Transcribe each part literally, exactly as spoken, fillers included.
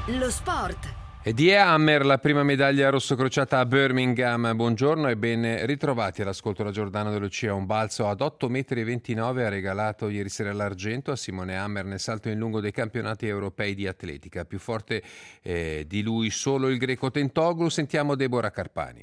Lo sport. E di Hammer, la prima medaglia rossocrociata a Birmingham. Buongiorno e ben ritrovati all'ascolto da Giordano De Lucia. Un balzo ad otto virgola ventinove metri ha regalato ieri sera l'argento a Simone Hammer nel salto in lungo dei campionati europei di atletica. Più forte eh, di lui solo il greco Tentoglu. Sentiamo Deborah Carpani.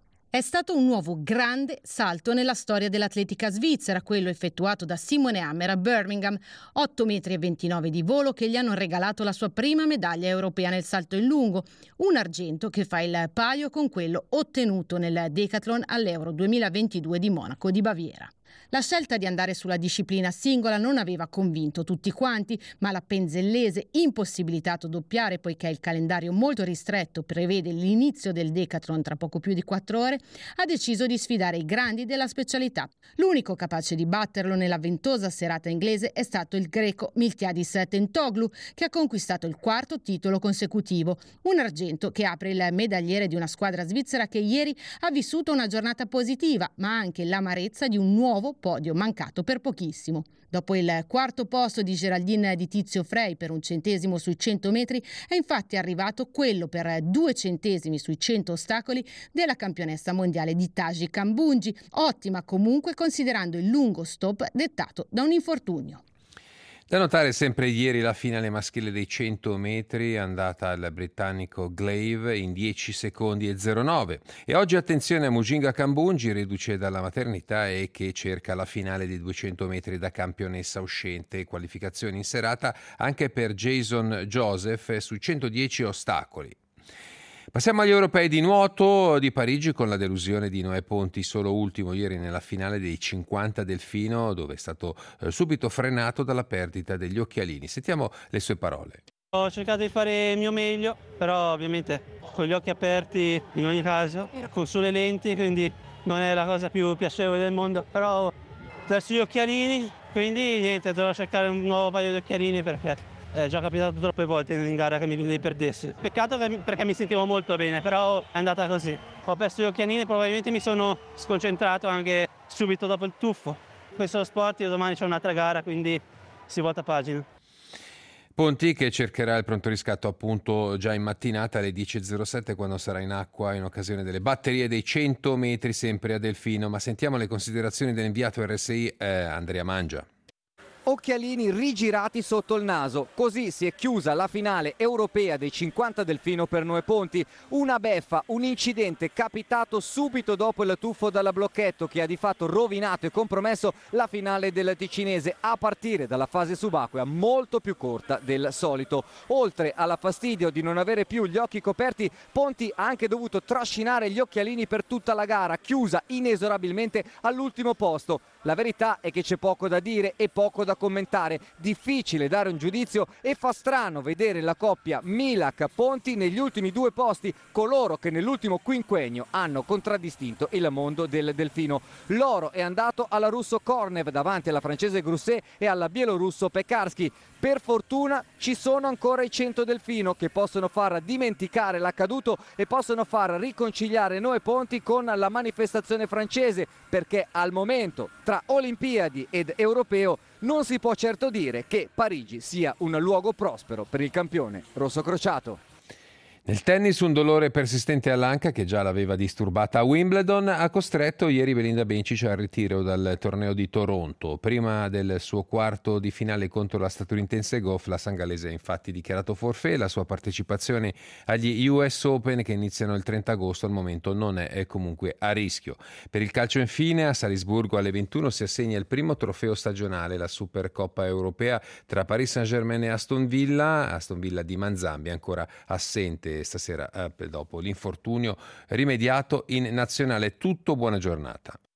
È stato un nuovo grande salto nella storia dell'atletica svizzera, quello effettuato da Simone Hammer a Birmingham, otto virgola ventinove metri di volo che gli hanno regalato la sua prima medaglia europea nel salto in lungo, un argento che fa il paio con quello ottenuto nel decathlon all'Euro duemilaventidue di Monaco di Baviera. La scelta di andare sulla disciplina singola non aveva convinto tutti quanti, ma la Penzellese, impossibilitato a doppiare poiché il calendario molto ristretto prevede l'inizio del decathlon tra poco più di quattro ore, ha deciso di sfidare i grandi della specialità. L'unico capace di batterlo nella ventosa serata inglese è stato il greco Miltiadis Tentoglu, che ha conquistato il quarto titolo consecutivo, un argento che apre il medagliere di una squadra svizzera che ieri ha vissuto una giornata positiva, ma anche l'amarezza di un nuovo podio mancato per pochissimo. Dopo il quarto posto di Geraldine di Tizio Frey per un centesimo sui cento metri è infatti arrivato quello per due centesimi sui cento ostacoli della campionessa mondiale di Taji Kambunji, ottima comunque considerando il lungo stop dettato da un infortunio. Da notare sempre ieri la finale maschile dei cento metri andata al britannico Glaive in dieci secondi e zero nove e oggi attenzione a Mujinga Kambunji, reduce dalla maternità e che cerca la finale dei duecento metri da campionessa uscente, qualificazioni in serata anche per Jason Joseph sui centodieci ostacoli. Passiamo agli europei di nuoto di Parigi con la delusione di Noè Ponti, solo ultimo ieri nella finale dei cinquanta delfino, dove è stato eh, subito frenato dalla perdita degli occhialini. Sentiamo le sue parole. Ho cercato di fare il mio meglio, però ovviamente con gli occhi aperti in ogni caso, con sulle lenti, quindi non è la cosa più piacevole del mondo, però ho perso gli occhialini, quindi niente, dovrò cercare un nuovo paio di occhialini perché è già capitato troppe volte in gara che mi li perdessi. Peccato che, perché mi sentivo molto bene, però è andata così. Ho perso gli occhialini, probabilmente mi sono sconcentrato anche subito dopo il tuffo. Questo sport, io domani c'è un'altra gara, quindi si volta pagina. Ponti che cercherà il pronto riscatto appunto già in mattinata alle dieci e zero sette quando sarà in acqua in occasione delle batterie dei cento metri sempre a Delfino. Ma sentiamo le considerazioni dell'inviato R S I eh, Andrea Mangia. Occhialini rigirati sotto il naso, così si è chiusa la finale europea dei cinquanta delfino per Noè Ponti. Una beffa, un incidente capitato subito dopo il tuffo dalla blocchetto che ha di fatto rovinato e compromesso la finale del ticinese a partire dalla fase subacquea molto più corta del solito. Oltre alla fastidio di non avere più gli occhi coperti, Ponti ha anche dovuto trascinare gli occhialini per tutta la gara, chiusa inesorabilmente all'ultimo posto. La verità è che c'è poco da dire e poco da commentare, difficile dare un giudizio e fa strano vedere la coppia Milak-Ponti negli ultimi due posti, coloro che nell'ultimo quinquennio hanno contraddistinto il mondo del delfino. L'oro è andato alla russo Kornev davanti alla francese Grousset e alla bielorusso Pekarsky. Per fortuna ci sono ancora i cento delfino che possono far dimenticare l'accaduto e possono far riconciliare Noè Ponti con la manifestazione francese, perché al momento tra Olimpiadi ed Europeo non si può certo dire che Parigi sia un luogo prospero per il campione rossocrociato. Nel tennis un dolore persistente all'anca che già l'aveva disturbata a Wimbledon ha costretto ieri Belinda Bencic al ritiro dal torneo di Toronto. Prima del suo quarto di finale contro la statunitense Goff, la sangalese ha infatti dichiarato forfait. La sua partecipazione agli U S Open che iniziano il trenta agosto al momento non è, è comunque a rischio. Per il calcio infine a Salisburgo alle ventuno si assegna il primo trofeo stagionale, la Supercoppa europea tra Paris Saint-Germain e Aston Villa. Aston Villa di Manzambi ancora assente stasera eh, dopo l'infortunio rimediato in nazionale. Tutto, buona giornata.